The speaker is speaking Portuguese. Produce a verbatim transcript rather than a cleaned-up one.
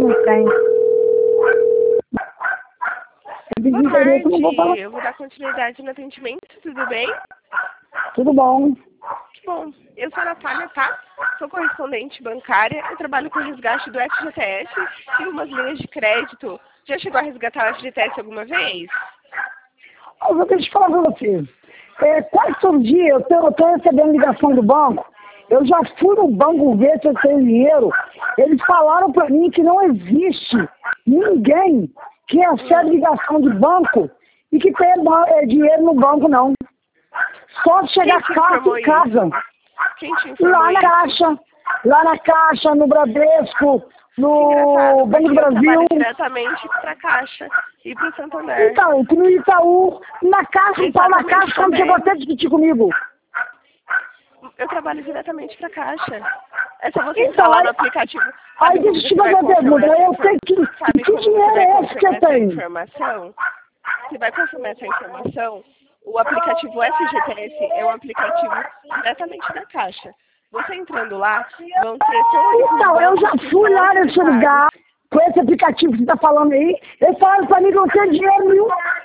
não tem. Boa tarde, eu não vou falar. Eu vou dar continuidade no atendimento, tudo bem? Tudo bom. Que bom. Eu sou a Natália, tá? Sou correspondente bancária, eu trabalho com resgate do F G T S e umas linhas de crédito. Já chegou a resgatar o F G T S alguma vez? Eu vou ter que falar pra você. É, quase todo dia eu estou recebendo ligação do banco. Eu já fui no banco ver se eu tenho dinheiro. Eles falaram para mim que não existe ninguém que recebe ligação de banco e que tenha é, dinheiro no banco, não. Só chegar casa em casa. Quem te informou lá na isso? Caixa, lá na Caixa, no Bradesco, no Banco do Brasil. Eu diretamente para a Caixa e para o Santander. Então, no Itaú, na Caixa, então, na Caixa, quando chegou até a discutir comigo. Eu trabalho diretamente para a Caixa. É só você Então, instalar no aplicativo. Aí deixa eu te fazer uma pergunta. Eu sei que, Sabe que como dinheiro você vai é esse que eu confirmar essa tenho? informação? Você vai confirmar essa informação. O aplicativo F G T S é um aplicativo diretamente da Caixa. Você entrando lá, vão ter todos os Então, eu já bancos que fui são lá nesse autorizados. lugar, com esse aplicativo que você está falando aí, eles falaram para mim que eu não tenho dinheiro nenhum.